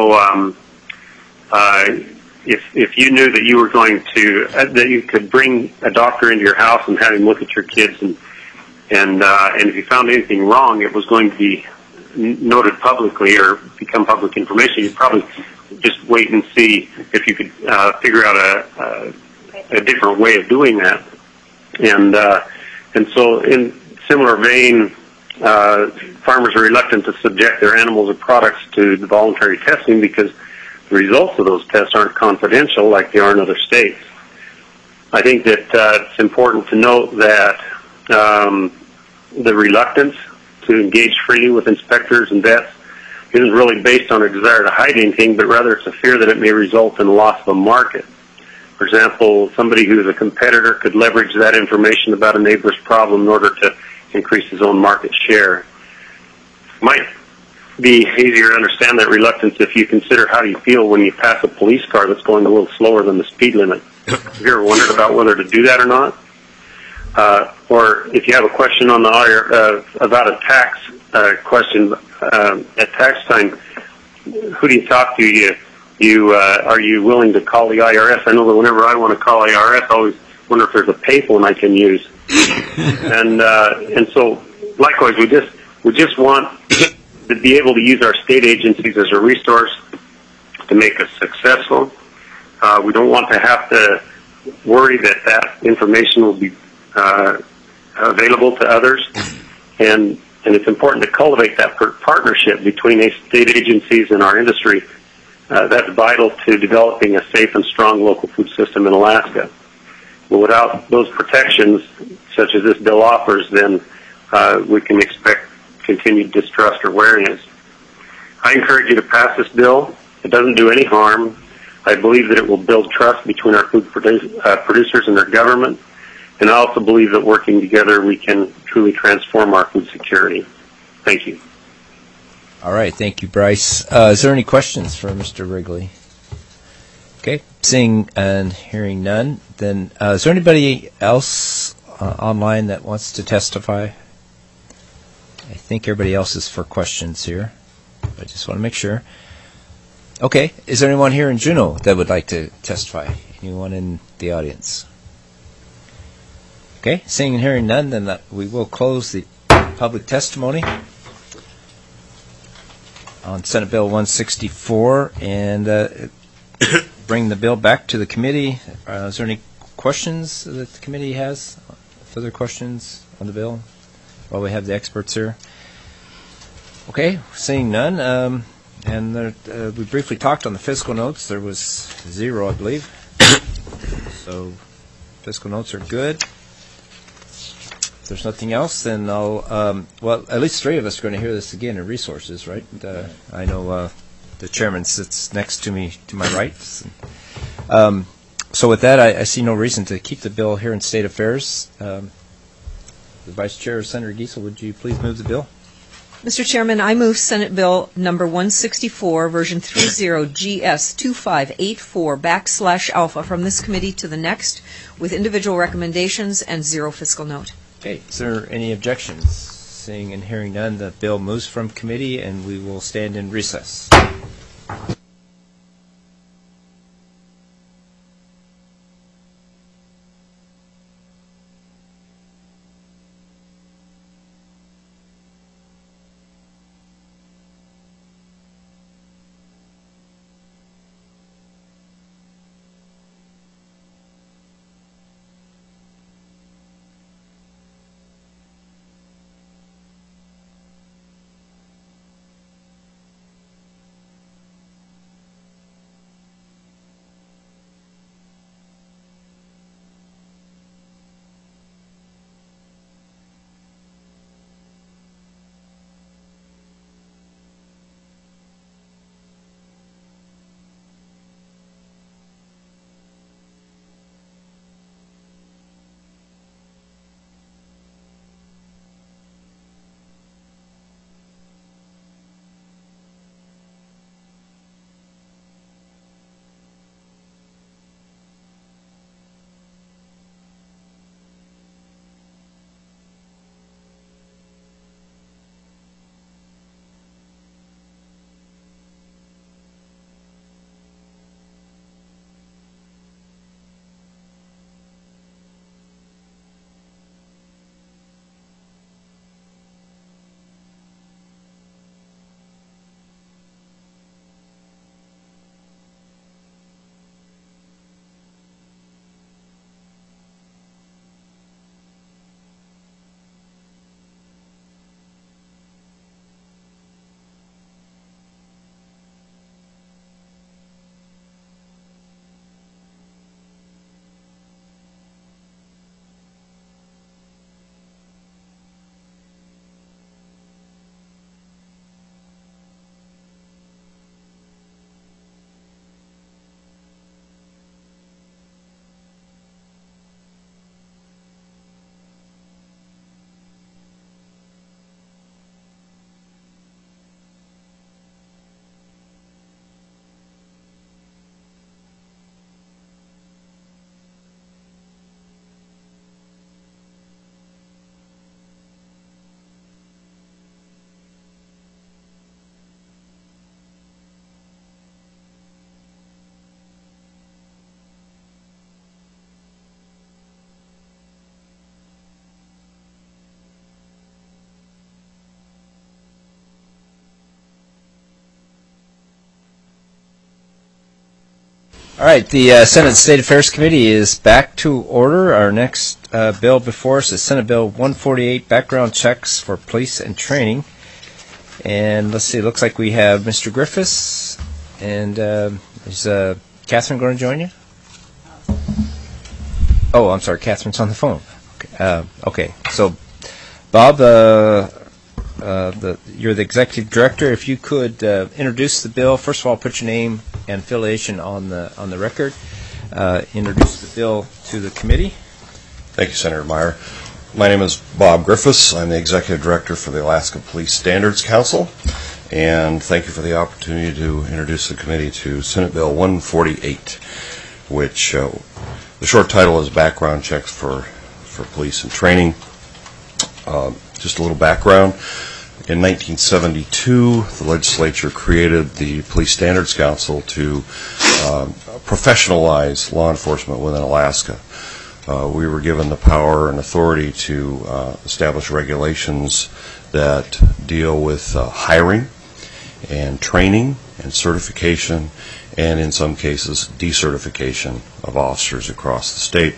if you knew that you were going to, that you could bring a doctor into your house and have him look at your kids and if you found anything wrong, it was going to be noted publicly or become public information. You'd probably just wait and see if you could figure out a different way of doing that. And so in similar vein, farmers are reluctant to subject their animals or products to the voluntary testing because the results of those tests aren't confidential like they are in other states. I think that it's important to note that the reluctance to engage freely with inspectors and vets isn't really based on a desire to hide anything, but rather it's a fear that it may result in loss of a market. For example, somebody who's a competitor could leverage that information about a neighbor's problem in order to increase his own market share. Might be easier to understand that reluctance if you consider how you feel when you pass a police car that's going a little slower than the speed limit. Have you ever wondered about whether to do that or not? Or if you have a question on the about a tax question at tax time, who do you talk to? Are you willing to call the IRS? I know that whenever I want to call IRS, I always wonder if there's a payphone I can use. and so likewise, we just want to be able to use our state agencies as a resource to make us successful. We don't want to have to worry that information will be available to others, and it's important to cultivate that partnership between state agencies and our industry. That's vital to developing a safe and strong local food system in Alaska. But without those protections, such as this bill offers, then we can expect continued distrust or wariness. I encourage you to pass this bill. It doesn't do any harm. I believe that it will build trust between our food producers and their government, and I also believe that working together we can truly transform our food security. Thank you. All right, thank you, Bryce. Is there any questions for Mr. Wrigley? Okay, seeing and hearing none, then is there anybody else online that wants to testify? I think everybody else is for questions here. I just want to make sure. Okay, is there anyone here in Juneau that would like to testify? Anyone in the audience? Okay, seeing and hearing none, then we will close the public testimony on Senate Bill 164 and bring the bill back to the committee. Is there any questions that the committee has? Further questions on the bill while we have the experts here? Okay, seeing none. And we briefly talked on the fiscal notes. There was 0, I believe. So fiscal notes are good. If there's nothing else, then I'll, well, at least 3 of us are going to hear this again in resources, right? I know the chairman sits next to me, to my right. So with that, I see no reason to keep the bill here in State Affairs. The Vice Chair, Senator Giesel, would you please move the bill? Mr. Chairman, I move Senate Bill number 164, version 30GS2584 / alpha from this committee to the next, with individual recommendations and 0 fiscal note. Okay, is there any objections? Seeing and hearing none, the bill moves from committee and we will stand in recess. All right, the Senate State Affairs Committee is back to order. Our next bill before us is Senate Bill 148, background checks for police and training. And let's see, it looks like we have Mr. Griffiths, and is Catherine going to join you? Oh, I'm sorry, Catherine's on the phone. Okay, so Bob, you're the executive director. If you could introduce the bill. First of all, put your name and affiliation on the record. Introduce the bill to the committee. Thank you, Senator Meyer. My name is Bob Griffiths. I'm the executive director for the Alaska Police Standards Council, and thank you for the opportunity to introduce the committee to Senate Bill 148, which the short title is Background Checks for Police and Training. Just a little background. In 1972, the legislature created the Police Standards Council to professionalize law enforcement within Alaska. We were given the power and authority to establish regulations that deal with hiring and training and certification, and in some cases decertification of officers across the state.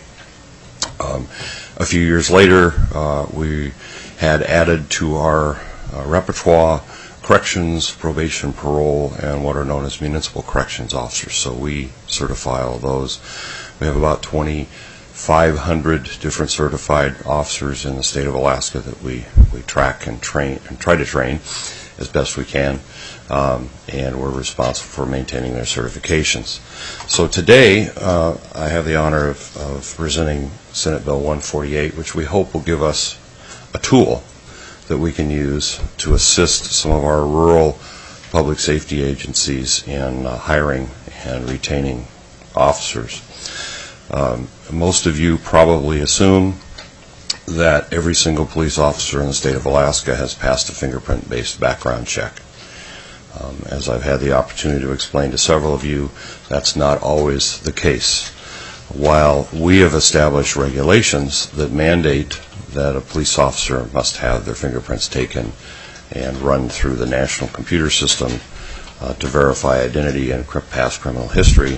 A few years later, we had added to our repertoire corrections, probation, parole, and what are known as municipal corrections officers. So we certify all those. We have about 2,500 different certified officers in the state of Alaska that we track and train and try to train as best we can, and we're responsible for maintaining their certifications. So today, I have the honor of presenting Senate Bill 148, which we hope will give us a tool that we can use to assist some of our rural public safety agencies in hiring and retaining officers. Most of you probably assume that every single police officer in the state of Alaska has passed a fingerprint-based background check. As I've had the opportunity to explain to several of you, that's not always the case. While we have established regulations that mandate that a police officer must have their fingerprints taken and run through the national computer system to verify identity and past criminal history,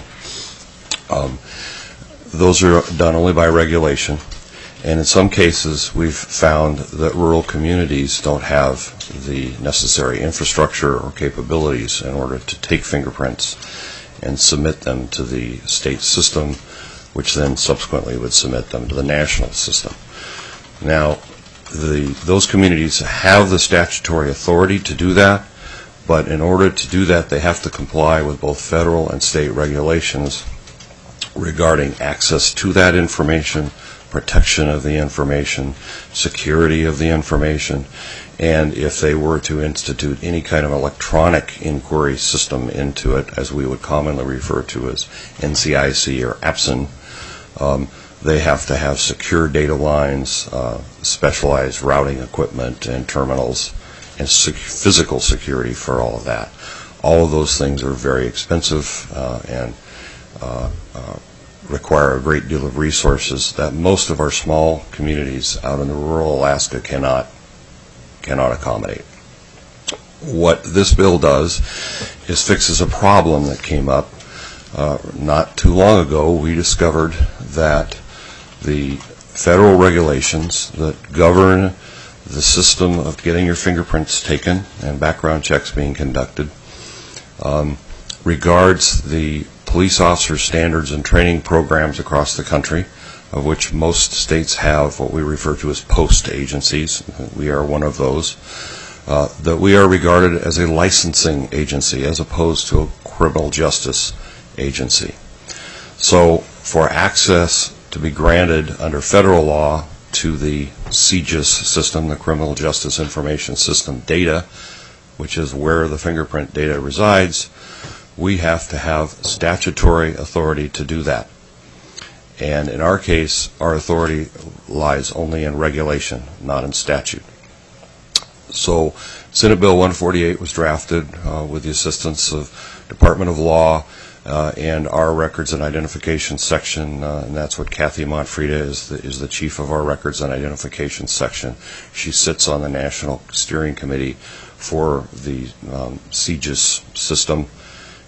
those are done only by regulation. And in some cases, we've found that rural communities don't have the necessary infrastructure or capabilities in order to take fingerprints and submit them to the state system, which then subsequently would submit them to the national system. Now, those communities have the statutory authority to do that, but in order to do that, they have to comply with both federal and state regulations regarding access to that information, protection of the information, security of the information, and if they were to institute any kind of electronic inquiry system into it, as we would commonly refer to as NCIC or APSIN, they have to have secure data lines, specialized routing equipment and terminals, and physical security for all of that. All of those things are very expensive and require a great deal of resources that most of our small communities out in the rural Alaska cannot accommodate. What this bill does is fixes a problem that came up not too long ago. We discovered that the federal regulations that govern the system of getting your fingerprints taken and background checks being conducted regards the police officer standards and training programs across the country, of which most states have what we refer to as post agencies. We are one of those. That we are regarded as a licensing agency as opposed to a criminal justice agency. So for access to be granted under federal law to the CJIS system, the Criminal Justice Information System data, which is where the fingerprint data resides, we have to have statutory authority to do that. And in our case, our authority lies only in regulation, not in statute. So Senate Bill 148 was drafted with the assistance of Department of Law and our Records and Identification Section, and that's what Kathy Montfrida is the chief of our Records and Identification Section. She sits on the National Steering Committee for the CJIS system,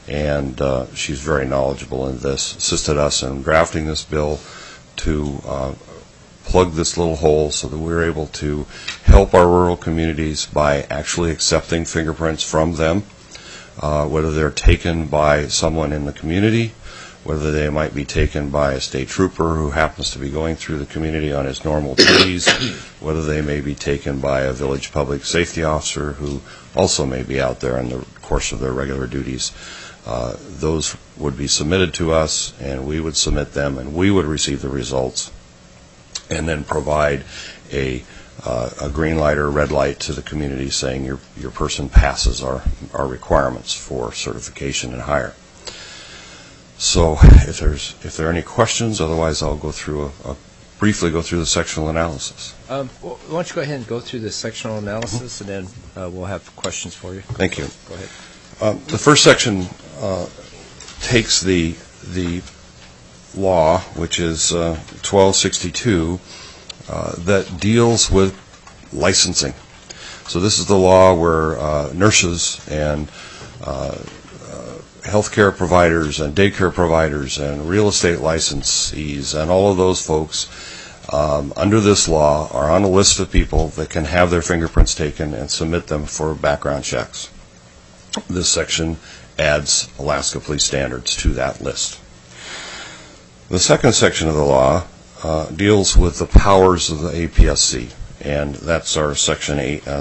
and she's very knowledgeable in this, assisted us in drafting this bill to plug this little hole so that we're able to help our rural communities by actually accepting fingerprints from them, whether they're taken by someone in the community, whether they might be taken by a state trooper who happens to be going through the community on his normal duties, whether they may be taken by a village public safety officer who also may be out there in the course of their regular duties. Those would be submitted to us, and we would submit them, and we would receive the results, and then provide a green light or red light to the community saying your person passes our requirements for certification and hire. So if there are any questions, otherwise I'll go through briefly go through the sectional analysis. Why don't you go ahead and go through the sectional analysis, and then we'll have questions for you. Thank you. Go ahead. The first section takes the law, which is 1262, that deals with licensing. So this is the law where nurses and healthcare providers and daycare providers and real estate licensees and all of those folks under this law are on a list of people that can have their fingerprints taken and submit them for background checks. This section adds Alaska Police standards to that list. The second section of the law deals with the powers of the APSC, and that's our section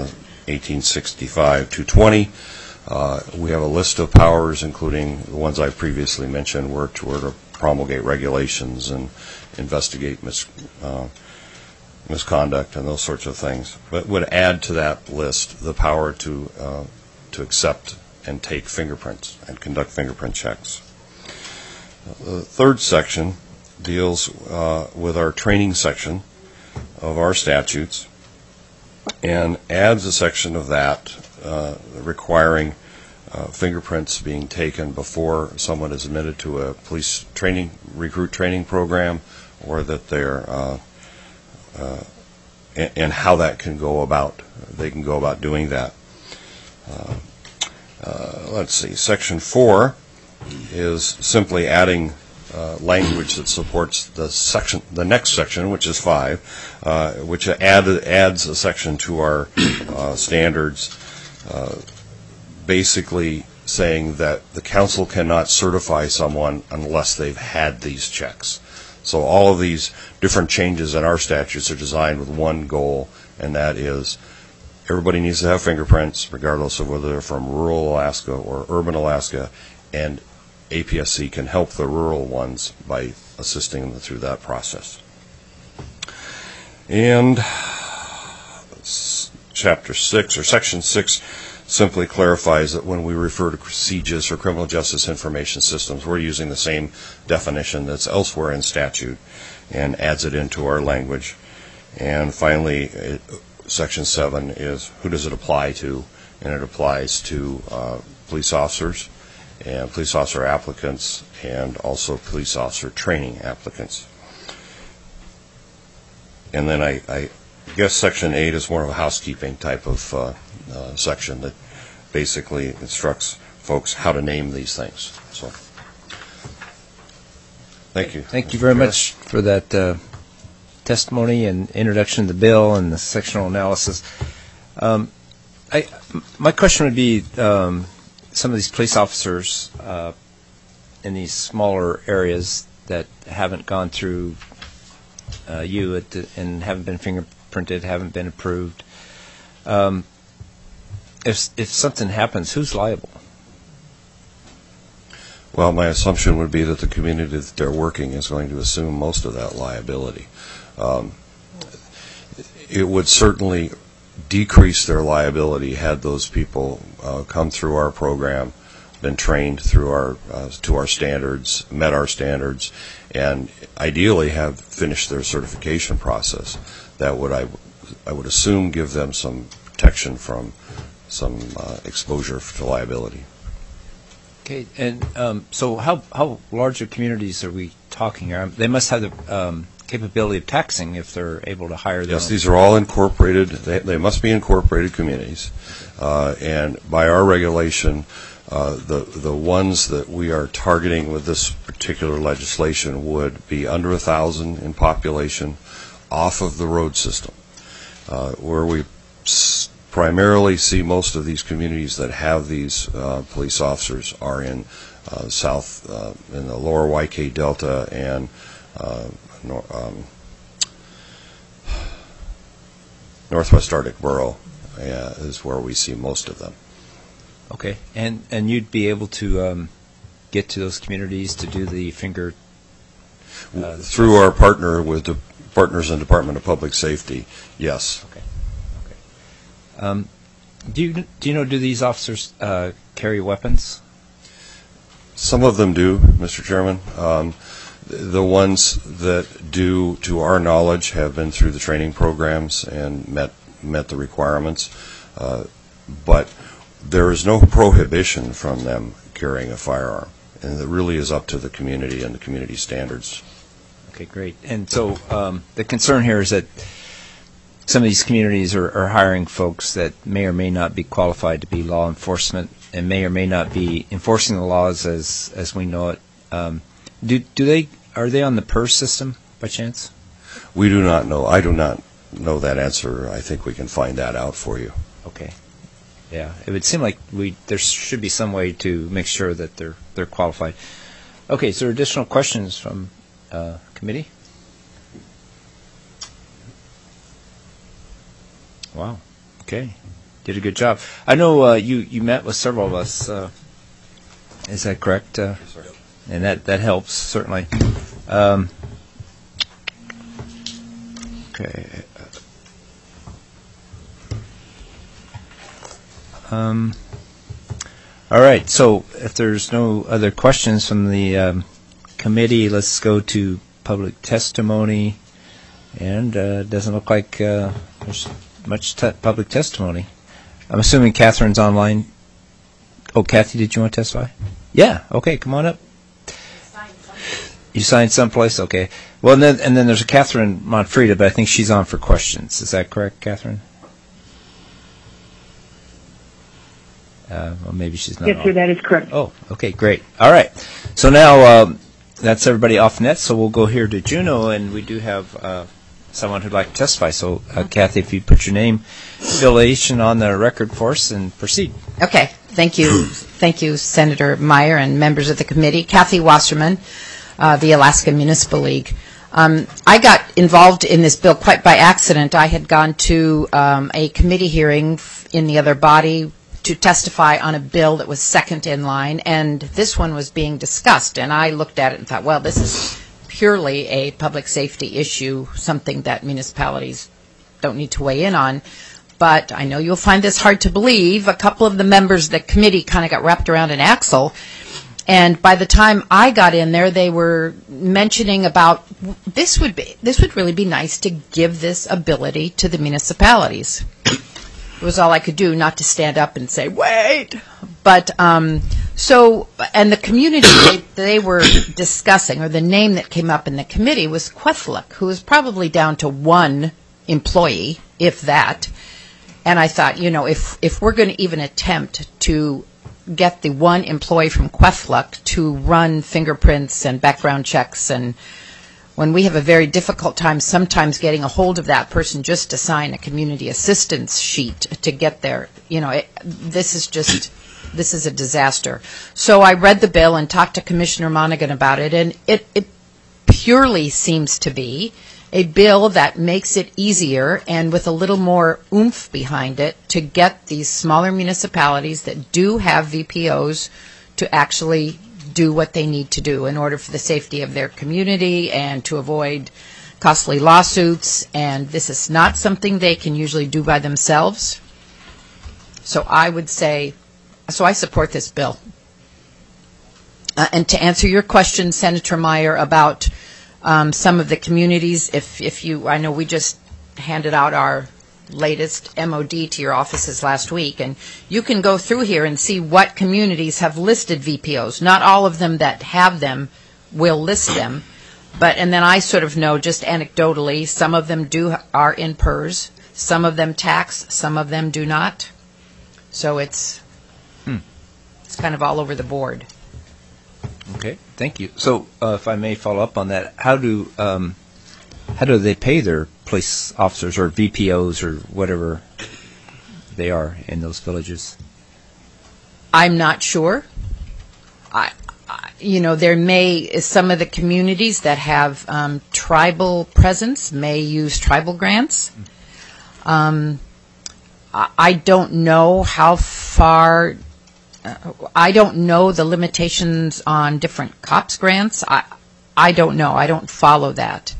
1865-220. We have a list of powers, including the ones I previously mentioned, were to promulgate regulations and investigate misconduct and those sorts of things. But would add to that list the power to accept and take fingerprints and conduct fingerprint checks. The third section deals with our training section of our statutes and adds a section of that requiring fingerprints being taken before someone is admitted to a police recruit training program, or that they're and how that can go about. They can go about doing that. Let's see. Section 4 is simply adding language that supports the next section, which is 5, which adds a section to our standards, basically saying that the council cannot certify someone unless they've had these checks. So all of these different changes in our statutes are designed with one goal, and that is everybody needs to have fingerprints, regardless of whether they're from rural Alaska or urban Alaska, and APSC can help the rural ones by assisting them through that process. And Chapter 6, or Section 6, simply clarifies that when we refer to CJIS, or Criminal Justice Information Systems, we're using the same definition that's elsewhere in statute and adds it into our language. And finally, Section 7 is who does it apply to, and it applies to police officers and police officer applicants and also police officer training applicants. And then I guess Section 8 is more of a housekeeping type of section that basically instructs folks how to name these things. So, thank you. Thank you very much for that testimony and introduction to the bill and the sectional analysis. My question would be, some of these police officers in these smaller areas that haven't gone through you and haven't been fingerprinted, haven't been approved, if something happens, who's liable? Well, my assumption would be that the community that they're working is going to assume most of that liability. It would certainly decrease their liability had those people come through our program, been trained through to our standards, met our standards, and ideally have finished their certification process. That would, I would assume, give them some protection from some exposure to liability. Okay, and so how large of communities are we talking? They must have the capability of taxing if they're able to hire them. Yes, these are all incorporated. They must be incorporated communities, and by our regulation, The ones that we are targeting with this particular legislation would be under 1,000 in population off of the road system. Where we primarily see most of these communities that have these police officers are in in the lower YK Delta and Northwest Arctic Borough is where we see most of them. Okay, and you'd be able to get to those communities to do the finger through our partner with the partners in Department of Public Safety. Yes. Okay. Do you know, do these officers carry weapons? Some of them do, Mr. Chairman. The ones that do, to our knowledge, have been through the training programs and met the requirements. But there is no prohibition from them carrying a firearm, and it really is up to the community and the community standards. Okay, great. And so the concern here is that some of these communities are hiring folks that may or may not be qualified to be law enforcement and may or may not be enforcing the laws as we know it. Are they on the PERS system by chance? We do not know. I do not know that answer. I think we can find that out for you. Okay. Yeah, it would seem like there should be some way to make sure that they're qualified. Okay, is there additional questions from committee? Wow. Okay. Did a good job. I know you met with several of us. Is that correct? Yes, sir. And that helps, certainly. Okay. All right. So if there's no other questions from the committee, let's go to public testimony. And it doesn't look like there's much public testimony. I'm assuming Catherine's online. Oh, Kathy, did you want to testify? Yeah. Okay, come on up. You signed someplace? Okay. Well, and then there's a Catherine Montfrida, but I think she's on for questions. Is that correct, Catherine? Well, maybe she's not. Yes, sir, that is correct. Oh, okay, great. All right. So now that's everybody off net, so we'll go here to Juneau, and we do have someone who'd like to testify. So, Kathy, if you'd put your name, affiliation on the record for us, and proceed. Okay. Thank you. Thank you, Senator Meyer and members of the committee. Kathy Wasserman, the Alaska Municipal League. I got involved in this bill quite by accident. I had gone to a committee hearing in the other body to testify on a bill that was second in line, and this one was being discussed. And I looked at it and thought, well, this is purely a public safety issue, something that municipalities don't need to weigh in on. But I know you'll find this hard to believe. A couple of the members of the committee kind of got wrapped around an axle. And by the time I got in there, they were mentioning about this would really be nice to give this ability to the municipalities. It was all I could do not to stand up and say, wait. But and the community they were discussing, or the name that came up in the committee was Kwethluk, who was probably down to one employee, if that. And I thought, if we're going to even attempt to get the one employee from Kwethluk to run fingerprints and background checks, and when we have a very difficult time sometimes getting a hold of that person just to sign a community assistance sheet to get there, this is a disaster. So I read the bill and talked to Commissioner Monaghan about it, and it purely seems to be a bill that makes it easier and with a little more oomph behind it to get these smaller municipalities that do have VPOs to actually do what they need to do in order for the safety of their community and to avoid costly lawsuits. And this is not something they can usually do by themselves. So I would say, I support this bill. And to answer your question, Senator Meyer, about some of the communities, I know we just handed out our latest MOD to your offices last week, and you can go through here and see what communities have listed VPOs. Not all of them that have them will list them, and then I sort of know just anecdotally, some of them are in PERS, some of them tax, some of them do not. So it's It's kind of all over the board. Okay, thank you. So, if I may follow up on that, how do they pay their police officers or VPOs or whatever they are in those villages? I'm not sure. There may, some of the communities that have tribal presence may use tribal grants. I don't know how far, I don't know the limitations on different COPS grants. I don't know. I don't follow that.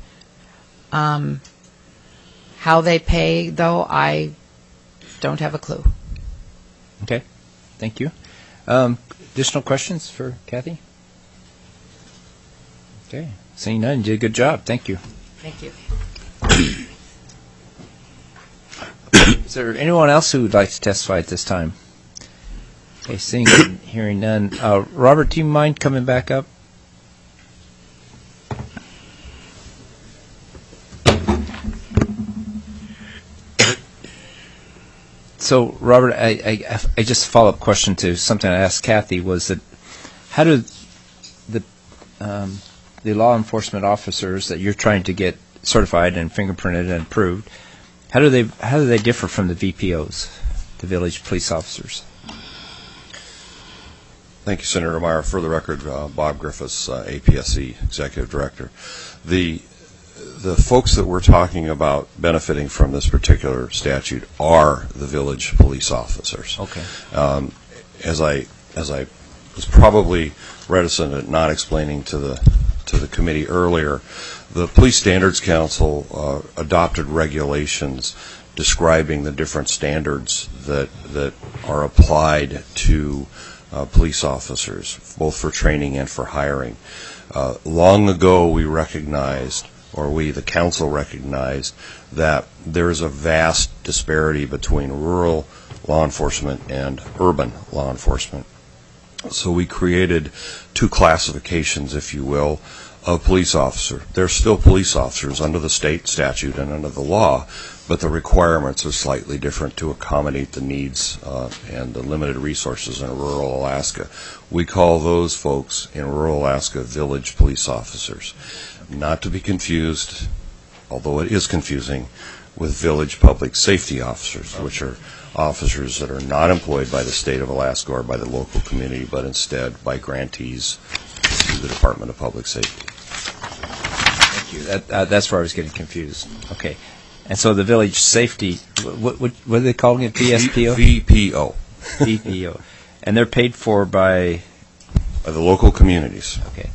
How they pay, though, I don't have a clue. Okay, thank you. Additional questions for Kathy? Okay, seeing none, you did a good job. Thank you. Thank you. Is there anyone else who would like to testify at this time? Okay, seeing and hearing none. Robert, do you mind coming back up? So, Robert, I just a follow-up question to something I asked Kathy was that how do the law enforcement officers that you're trying to get certified and fingerprinted and approved, how do they differ from the VPOs, the village police officers? Thank you, Senator Meyer. For the record, Bob Griffiths, APSC Executive Director. The folks that we're talking about benefiting from this particular statute are the village police officers. Okay. As I was probably reticent at not explaining to the committee earlier, the Police Standards Council adopted regulations describing the different standards that are applied to police officers, both for training and for hiring. Long ago, we recognized, or we, the council, recognized that there is a vast disparity between rural law enforcement and urban law enforcement. So we created two classifications, if you will, of police officer. They're still police officers under the state statute and under the law, but the requirements are slightly different to accommodate the needs and the limited resources in rural Alaska. We call those folks in rural Alaska village police officers. Not to be confused, although it is confusing, with village public safety officers, which are officers that are not employed by the state of Alaska or by the local community, but instead by grantees to the Department of Public Safety. Thank you. That's where I was getting confused. Okay. And so the village safety, what are they calling it? VSPO? VPO. VPO. And they're paid for by the local communities. Okay.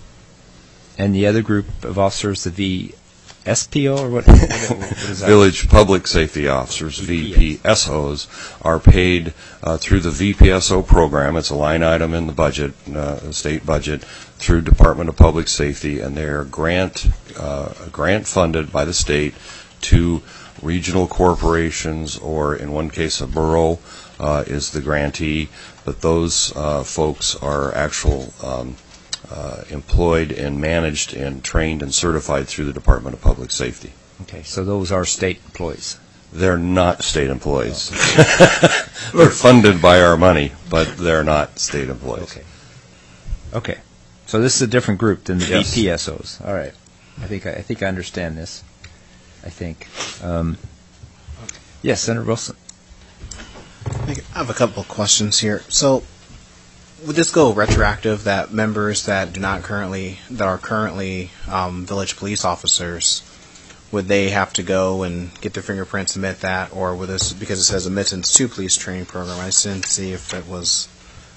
And the other group of officers, the VSPO, or what is that? Village Public Safety Officers, VPSOs, are paid through the VPSO program. It's a line item in the budget, state budget, through Department of Public Safety, and they're grant funded by the state to regional corporations, or in one case a borough is the grantee, but those folks are actual employed and managed and trained and certified through the Department of Public Safety. Okay, so those are state employees. They're not state employees. They're funded by our money, but they're not state employees. Okay. Okay. So this is a different group than the Yes. VPSOs. All right. I think I understand this. I think. Yes, Senator Wilson. I have a couple of questions here. So, would this go retroactive that members that are currently village police officers, would they have to go and get their fingerprints, submit that, or would this, because it says admittance to police training program, I just didn't see if it was.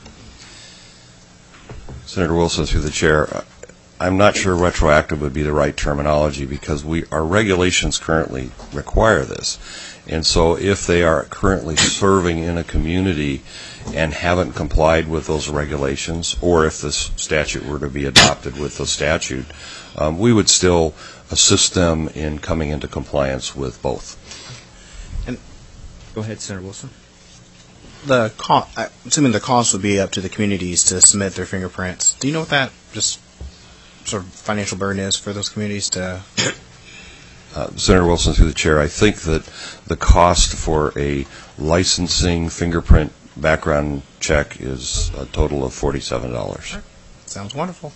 Senator Wilson, through the chair, I'm not sure retroactive would be the right terminology, because our regulations currently require this. And so if they are currently serving in a community and haven't complied with those regulations, or if this statute were to be adopted with the statute, we would still assist them in coming into compliance with both. And go ahead, Senator Wilson. I'm assuming the cost would be up to the communities to submit their fingerprints. Do you know what that just sort of financial burden is for those communities to? Senator Wilson, through the chair, I think that the cost for a licensing fingerprint background check is a total of $47. Sounds wonderful.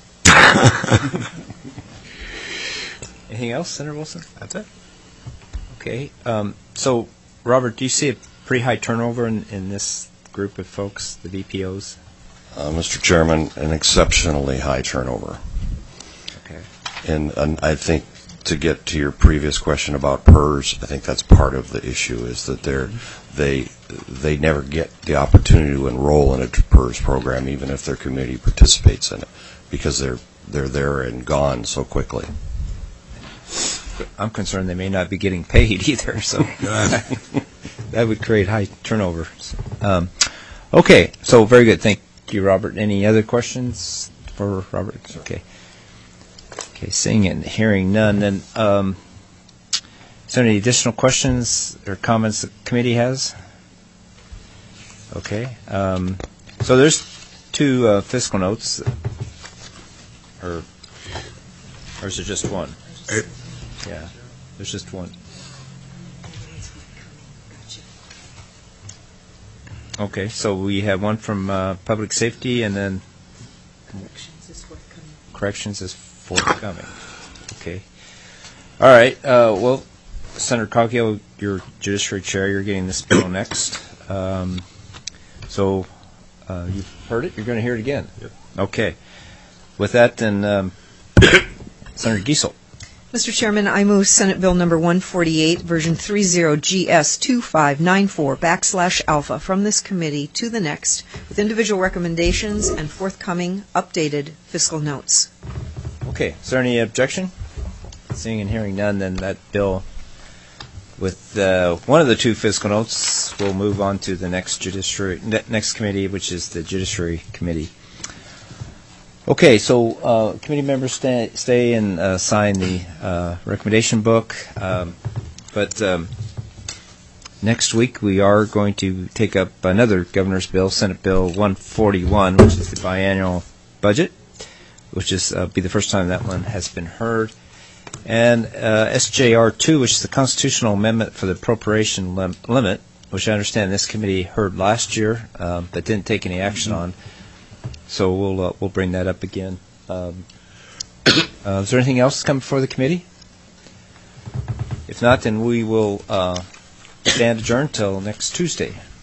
Anything else, Senator Wilson? That's it. Okay. So, Robert, do you see a pretty high turnover in this group of folks, the VPOs? Mr. Chairman, an exceptionally high turnover. Okay. And I think to get to your previous question about PERS, I think that's part of the issue is that they never get the opportunity to enroll in a PERS program, even if their committee participates in it, because they're there and gone so quickly. I'm concerned they may not be getting paid either, so that would create high turnover. Okay, so very good. Thank you, Robert. Any other questions for Robert? Okay. Okay, seeing and hearing none, then is there any additional questions or comments the committee has? Okay. So there's two fiscal notes, or is there just one? Yeah, there's just one. Okay, so we have one from Public Safety, and then Corrections is forthcoming. Okay. All right. Well, Senator Coghill, you're Judiciary Chair. You're getting this bill next. So you've heard it. You're going to hear it again. Yep. Okay. With that, then, Senator Giesel. Mr. Chairman, I move Senate Bill Number 148, Version 30GS2594/alpha from this committee to the next, with individual recommendations and forthcoming updated fiscal notes. Okay. Is there any objection? Seeing and hearing none, then that bill, with one of the two fiscal notes, will move on to the next committee, which is the Judiciary Committee. Okay, so committee members stay and sign the recommendation book. But next week we are going to take up another governor's bill, Senate Bill 141, which is the biannual budget, which is be the first time that one has been heard. And SJR 2, which is the constitutional amendment for the appropriation limit, which I understand this committee heard last year but didn't take any action on. So we'll bring that up again. Is there anything else to come before the committee? If not, then we will stand adjourned till next Tuesday.